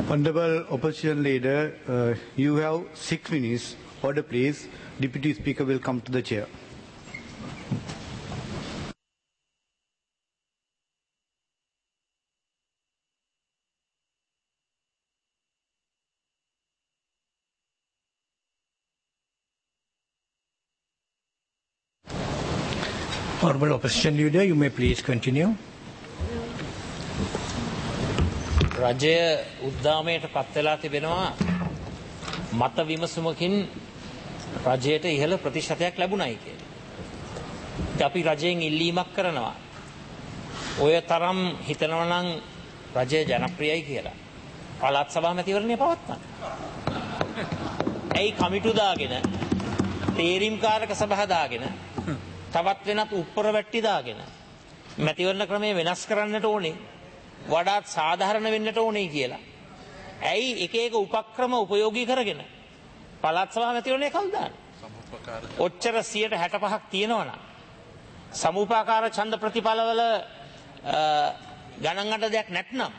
Honorable Opposition Leader, you have 6 minutes. Order please. Deputy Speaker will come to the chair. Honorable Opposition Leader, you may please continue. රජය උද්දාමයට පත් වෙලා තිබෙනවා මත විමසුමකින් රජයට ඉහළ ප්‍රතිශතයක් ලැබුණයි කියලා. අපි රජයෙන් ඉල්ලීමක් කරනවා. ඔය තරම් හිතනවා නම් රජය ජනප්‍රියයි කියලා. පළාත් සභා මැතිවරණය පවත්වන්න. ඇයි කමිටු දාගෙන, තේරීම්කාරක සභා දාගෙන, තවත් වෙනත් උප්පර වැට්ටි දාගෙන මැතිවරණ ක්‍රමය වෙනස් කරන්නට ඕනේ. වඩාත් සාධාරණ වෙන්නට ඕනේ කියලා. ඇයි එක එක උපක්‍රම උපයෝගී කරගෙන පළාත් සභා මැතිවරණය කල් දාන්නේ? ඔච්චර 65ක් තියෙනවනම් සමුපාකාර ඡන්ද ප්‍රතිඵලවල ගණන් අඩ දෙයක් නැත්නම්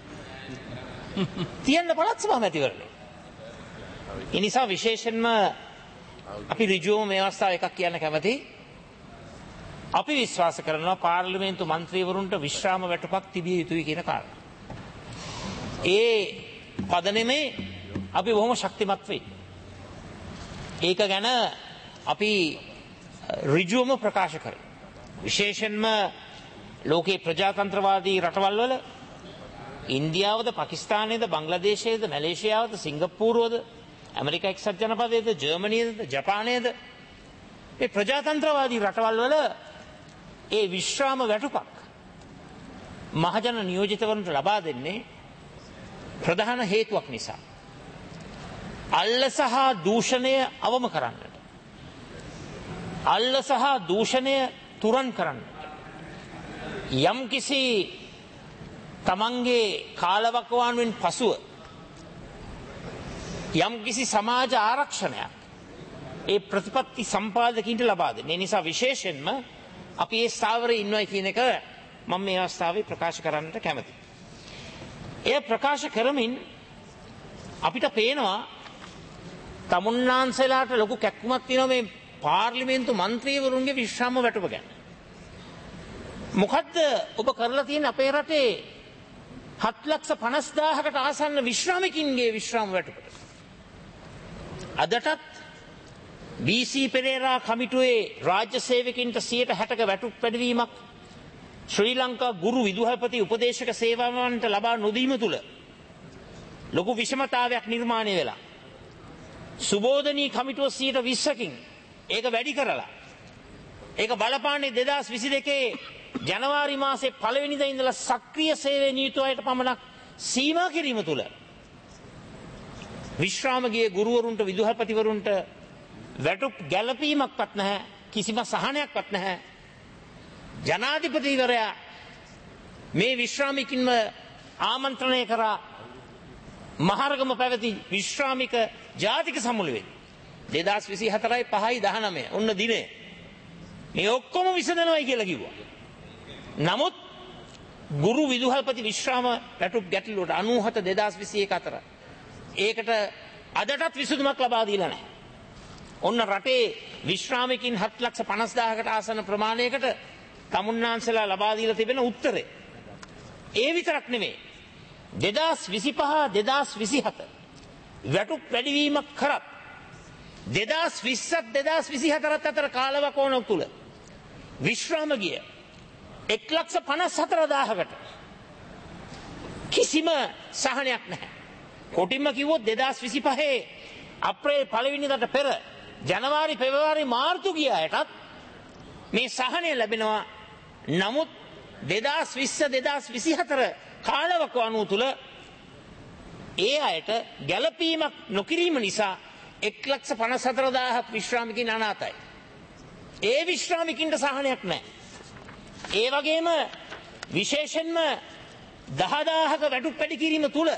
තියන්න පළාත් සභා මැතිවරණය. ඒ නිසා විශේෂයෙන්ම අපි ඍජුවම මේ අවස්ථාව එකක් කියන්න කැමතියි. අපි විශ්වාස කරනවා පාර්ලිමේන්තු මන්ත්‍රීවරුන්ට විශ්‍රාම වැටුපක් තිබිය යුතුයි කියන කාරණා. ඒ පදනමේ අපි බොහොම ශක්තිමත් වෙයි. ඒක ගැන අපි ඍජුවම ප්‍රකාශ කරමු. විශේෂයෙන්ම ලෝකේ ප්‍රජාතන්ත්‍රවාදී රටවල් වල ඉන්දියාවද, පාකිස්තානයේද, බංග්ලාදේශයේද, මැලේසියාවද, සිංගප්පූරුවද, ඇමරිකා එක්සත් ජනපදයේද, ජර්මනියේද, ජපානයේද මේ ප්‍රජාතන්ත්‍රවාදී රටවල් වල ඒ විශ්‍රාම වැටුපක් මහජන නියෝජිතවරුන්ට ලබා දෙන්නේ ප්‍රධාන හේතුවක් නිසා. අල්ල සහ දූෂණය අවම කරන්නට. අල්ල සහ දූෂණය තුරන් කරන්නට. යම් කිසි තමන්ගේ කාලවකවානුවෙන් පසුව යම් කිසි සමාජ ආරක්ෂණයක් ඒ ප්‍රතිපත්ති සම්පාදකීන්ට ලබා දෙන්නේ. ඒ නිසා විශේෂයෙන්ම අපි ඒ ස්ථාවරයේ ඉන්නවයි කියන එක මම මේ අවස්ථාවේ ප්‍රකාශ කරන්නට කැමතියි. එය ප්‍රකාශ කරමින් අපිට පේනවා තමුන්නාන්සලාට ලොකු කැක්කුමක් තියෙනවා මේ පාර්ලිමේන්තු මන්ත්‍රීවරුන්ගේ විශ්‍රාම වැටුප ගැන. මොකද්ද ඔබ කරලා තියෙන අපේ රටේ 7,50,000කට ආසන්න විශ්‍රාමිකින්ගේ විශ්‍රාම වැටුපට? අදටත් බීසී පෙරේරා කමිටුවේ රාජ්‍ය සේවකින්ට 60% වැටුප් වැඩිවීමක්, ශ්‍රී ලංකා ගුරු විදුහල්පති උපදේශක සේවාවන්ට ලබා නොදීම තුළ ලොකු විෂමතාවයක් නිර්මාණය වෙලා, සුබෝධනී කමිටුව 20%කින් ඒක වැඩි කරලා, ඒක බලපාන්නේ 2022 ජනවාරි මාසේ 1 වෙනිදා ඉඳලා සක්‍රීය සේවයේ නියුතු අයට පමණක් සීමා කිරීම තුළ විශ්‍රාමගිය ගුරුවරුන්ට, විදුහල්පතිවරුන්ට වැටුප් ගැලපීමක්වත් නැහැ, කිසිම සහනයක්වත් නැහැ. ජනාධිපතිවරයා මේ විශ්‍රාමිකින්ම ආමන්ත්‍රණය කරා මහරගම පැවති විශ්‍රාමික ජාතික සමුළුවේ 2024යි 5යි 19 ඔන්න දිනේ මේ ඔක්කොම විසඳනවායි කියලා කිව්වා. නමුත් ගුරු විදුහල්පති විශ්‍රාම වැටුප් ගැටලුවට 97 2021 අතර ඒකට අදටත් විසඳුමක් ලබා දීලා නැහැ. ඔන්න රටේ විශ්‍රාමිකින් 7,50,000කට ආසන්න ප්‍රමාණයකට තමුන්නාන්සලා ලබා දීලා තිබෙන උත්තරේ. ඒ විතරක් නෙමෙයි. 2025 2027 වැටුප් වැඩිවීමක් කරත් 2020ත් 2024ත් අතර කාලවකවානුවක් තුල විශ්‍රාම ගිය 1,54,000කට කිසිම සහනයක් නැහැ. කොටින්ම කිව්වොත් 2025 අප්‍රේල් 1 වෙනිදාට පෙර ජනවාරි පෙබරවාරි මාර්තු ගියායටත් මේ සහනය ලැබෙනවා. නමුත් 2020 2024 කාලවකවානුව තුල ඒ අයට ගැළපීමක් නොකිරීම නිසා 1,54,000ක් විශ්‍රාමිකින් අනාථයි. ඒ විශ්‍රාමිකින්ට සහනයක් නැහැ. ඒ වගේම විශේෂයෙන්ම 10,000ක වැටුප් වැඩි කිරීම තුල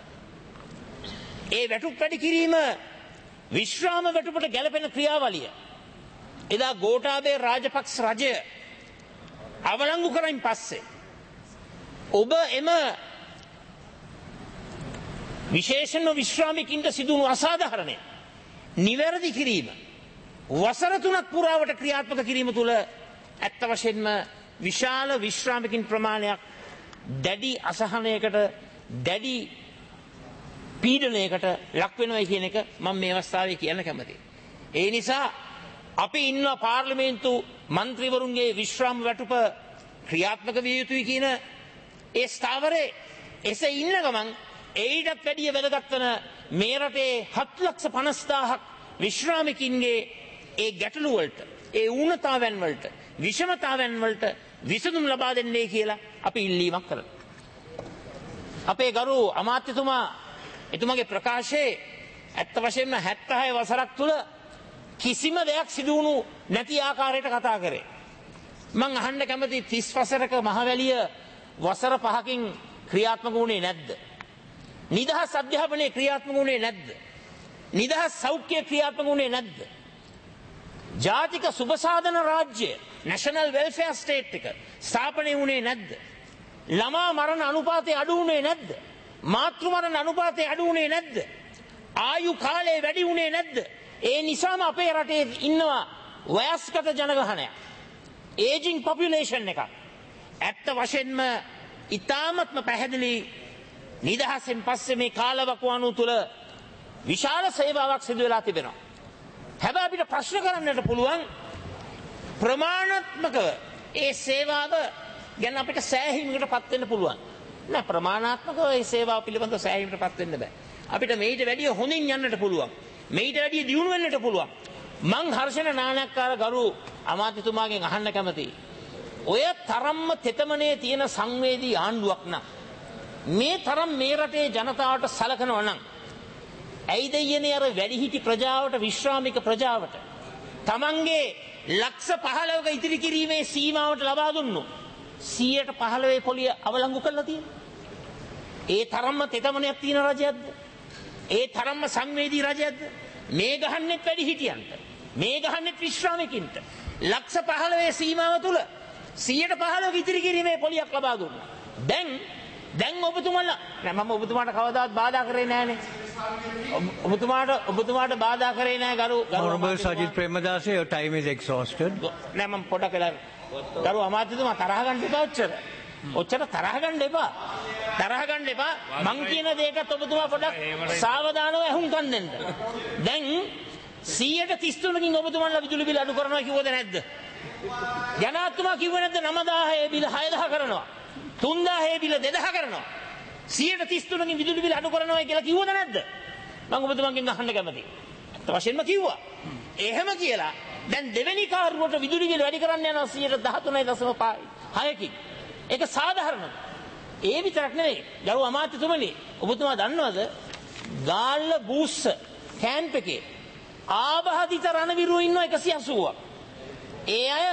ඒ වැටුප් වැඩි කිරීම විශ්‍රාම වැටුපට ගැලපෙන ක්‍රියාවලිය එදා ගෝඨාභය රාජපක්ෂ රජය අවලංගු කරයින් පස්සේ ඔබ එම විශේෂයෙන්ම විශ්‍රාමිකින්ට සිදුවුණු අසාධාරණය නිවැරදි කිරීම වසර 3ක් පුරාවට ක්‍රියාත්මක කිරීම තුළ ඇත්ත වශයෙන්ම විශාල විශ්‍රාමිකින් ප්‍රමාණයක් දැඩි අසහනයකට දැඩි පීඩනයකට ලක් වෙනවා කියන එක මම මේ අවස්ථාවේ කියන්න කැමතියි. ඒ නිසා අපි ඉන්නවා පාර්ලිමේන්තු മന്ത്രിවරුන්ගේ විශ්‍රාම වැටුප ක්‍රියාත්මක විය යුතුයි කියන ඒ ස්ථාවරේ එසේ ඉන්න ගමන් ඒටත් වැඩිය වැදගත් වන මේ රටේ 7,50,000ක් විශ්‍රාමිකින්ගේ ඒ ගැටලු වලට ඒ ඌනතාවයන් වලට විෂමතාවයන් වලට විසඳුම් ලබා දෙන්නේ කියලා අපි ඉල්ලීමක් කරනවා. අපේ ගරු අමාත්‍යතුමා එතුමාගේ ප්‍රකාශයේ ඇත්ත වශයෙන්ම 76 වසරක් තුල කිසිම දෙයක් සිදු වුණු නැති ආකාරයට කතා කරේ. මං අහන්න කැමති 30 වසරක මහවැලිය වසර 5කින් ක්‍රියාත්මක වුණේ නැද්ද? නිදහස් අධ්‍යාපනයේ ක්‍රියාත්මක වුණේ නැද්ද? නිදහස් සෞඛ්‍ය ක්‍රියාත්මක වුණේ නැද්ද? ජාතික සුබසාධන රාජ්‍ය නැෂනල් වෙල්ෆෙයාර් ස්ටේට් එක ස්ථාපනය වුණේ නැද්ද? ළමා මරණ අනුපාතය අඩු වුණේ නැද්ද? මාතෘ මරණ අනුපාතය අඩු වුණේ නැද්ද? ආයු කාලය වැඩි වුණේ නැද්ද? ඒ නිසාම අපේ රටේ ඉන්නවා වයස්ගත ජනගහනයක්. ඒජිං පොපියුලේෂන් එකක්. ඇත්ත වශයෙන්ම ඉතාමත්ම පැහැදිලි නිදහසෙන් පස්සේ මේ කාලවකවානු තුළ විශාල සේවාවක් සිදු වෙලා තිබෙනවා. හැබැයි අපිට ප්‍රශ්න කරන්නට පුළුවන් ප්‍රමාණාත්මකව ඒ සේවාව ගැන අපිට සෑහීමකට පත් වෙන්න පුළුවන්. නෑ ප්‍රමාණාත්මකව ඒ සේවාව පිළිබඳව සෑහීමකට පත් වෙන්න බෑ. අපිට මේට වැඩිය හොඳින් යන්නට පුළුවන්. මේට වැඩිය දියුණු වෙන්නට පුළුවන්. මං හර්ෂණ නානක්කාර ගරු අමාත්‍යතුමාගෙන් අහන්න කැමතියි. ඔය තරම්ම තෙතමනේ තියෙන සංවේදී ආණ්ඩුවක් නම් මේ තරම් මේ රටේ ජනතාවට සලකනවා නම් ඇයිද යන්නේ අර වැඩිහිටි ප්‍රජාවට විශ්‍රාමික ප්‍රජාවට තමන්ගේ ලක්ෂ 15ක ඉතිරි කිරීමේ සීමාවට ලබා දුන්නු 115 පොලිය අවලංගු කරලා තියෙනවා. ඒ තරම්ම තෙතමනයක් තියෙන රජයක්ද? ඒ තරම්ම සංවේදී රජයක්ද? මේ ගහන්නෙත් වැඩිහිටියන්ට මේ ගහන්නෙත් විශ්‍රාමිකින්ට ලක්ෂ 15 සීමාව තුල 115ක ඉතිරි කිරීමේ පොලියක් ලබා දුන්නා. දැන් ඔබතුමාලා නෑ මම ඔබතුමාට කවදාවත් බාධා කරේ නෑනේ. ඔබතුමාට බාධා කරේ නෑ ගරු Honorable Sajid Premadasa, your time is exhausted. නෑ මම පොඩක් වෙලා ගරු අමාත්‍යතුමා තරහ ගන්න එපා ඔච්චර තරහ ගන්න එපා. මං කියන දේකට ඔබතුමා පොඩක් සාවධානව අහුම්කම් දෙන්න. දැන් 133කින් ඔබතුමාලා විදුලි බිල අඩු කරනවා කිව්වද නැද්ද? ජනාධිපතිතුමා කිව්වේ නැද්ද 9000 බිල 6000 කරනවා. 3000 බිල 2000 කරනවා. 133කින් විදුලි බිල අඩු කරනවා කියලා කිව්වද නැද්ද? මම ඔබතුමාගෙන් අහන්න කැමතියි. අත් වශයෙන්ම කිව්වා. එහෙම කියලා දැන් දෙවෙනි කාර්යයට විදුලි බිල වැඩි කරන්න යනවා 113.6කින්. ඒක සාධාරණද? ඒ විතරක් නෙවෙයි. ගරු අමාත්‍යතුමනි, ඔබතුමා දන්නවද ගාල්ල බූස්ස කැම්ප් එකේ ආබාධිත රණවිරුවෝ ඉන්නවා 180ක්. ඒ අය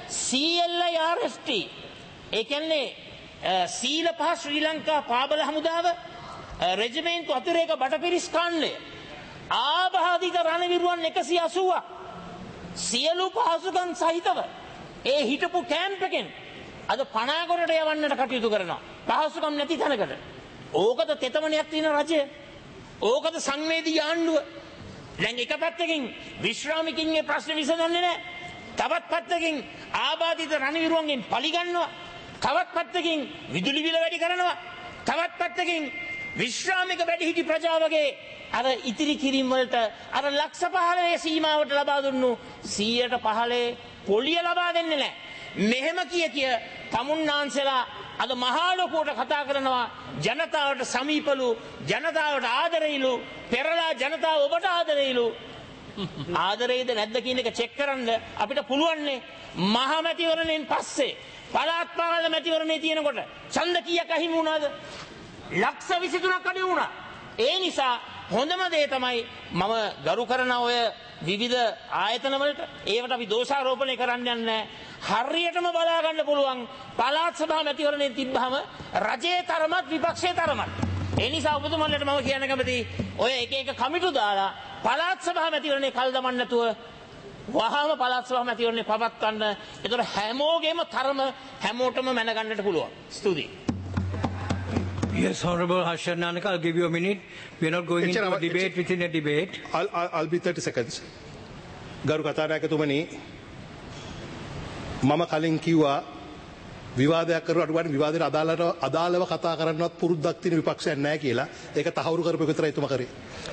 CLIRFT ඒ කියන්නේ සීල පහ ශ්‍රී ලංකා පාබල හමුදාව රෙජිමේන්තු අතිරේක බටපිරිස් කාණ්ඩය ආබාධිත රණවිරුවන් 180ක් සියලු පහසුකම් සහිතව ඒ හිටපු කැම්ප් එකෙන් අද පනාගොඩට යවන්නට කටයුතු කරනවා. පහසුකම් නැති තැනකට. ඕකද තෙතමනයක් තියෙන රජය? ඕකද සංවේදී ආණ්ඩුව? දැන් එක පැත්තකින් විශ්‍රාමිකින්ගේ ප්‍රශ්න විසඳන්නේ නැහැ. තවත් පැත්තකින් ආබාධිත රණවිරුවන්ගෙන් පලි ගන්නවා. තවත් පැත්තකින් විදුලි බිල වැඩි කරනවා. තවත් පැත්තකින් විශ්‍රාමික වැඩිහිටි ප්‍රජාවගේ අර ඉතිරි කිරීම වලට අර ලක්ෂ 15 සීමාවට ලබා දුන්නු 115 පොලිය ලබා දෙන්නේ නැහැ. මෙහෙම කිය තමුන්නාන්සලා අද මහා ලොකුවට කතා කරනවා ජනතාවට සමීපලු ජනතාවට ආදරෙයිලු පෙරලා ජනතාව ඔබට ආදරෙයිලු ආදරෙයිද නැද්ද කියන එක චෙක් කරන්න අපිට පුළුවන්නේ මහා මැතිවරණයෙන් පස්සේ පළාත් පාලන මැතිවරණේ තියෙනකොට ඡන්ද කීයක් අහිමි වුණාද? ලක්ෂ 23ක් අඩු වුණා. ඒ නිසා හොඳම දේ තමයි මම ගරු කරන ඔය විවිධ ආයතන වලට ඒවට අපි දෝෂාරෝපණය කරන්න යන්නේ හරියටම බලා ගන්න පුළුවන් පළාත් සභා මැතිවරණේ තිබ්බහම රජයේ තරමත් විපක්ෂයේ තරමත්. ඒ නිසා ඔබතුමාලට මම කියන්න කැමතියි ඔය එක එක කමිටු දාලා පළාත් සභා මැතිවරණේ කල් දමන්න නැතුව වහාම පළාත් සභා මැතිවරණේ පවත්වන්න. ඒතර හැමෝගෙම තරම හැමෝටම මැන ගන්නට පුළුවන්. ස්තුතියි. Yes, Honorable Harshan Nanak, I'll give you a minute. We're not going into a debate within a debate. I'll be 30 seconds. ගරු කතානායකතුමනි මම කලින් කිව්වා විවාදයක් කරුවාට වඩා විවාදයට අදාළව කතා කරන්නවත් පුරුද්දක් තියෙන විපක්ෂයක් නැහැ කියලා. ඒක තහවුරු කරපු එක විතරයි තුමා කරේ.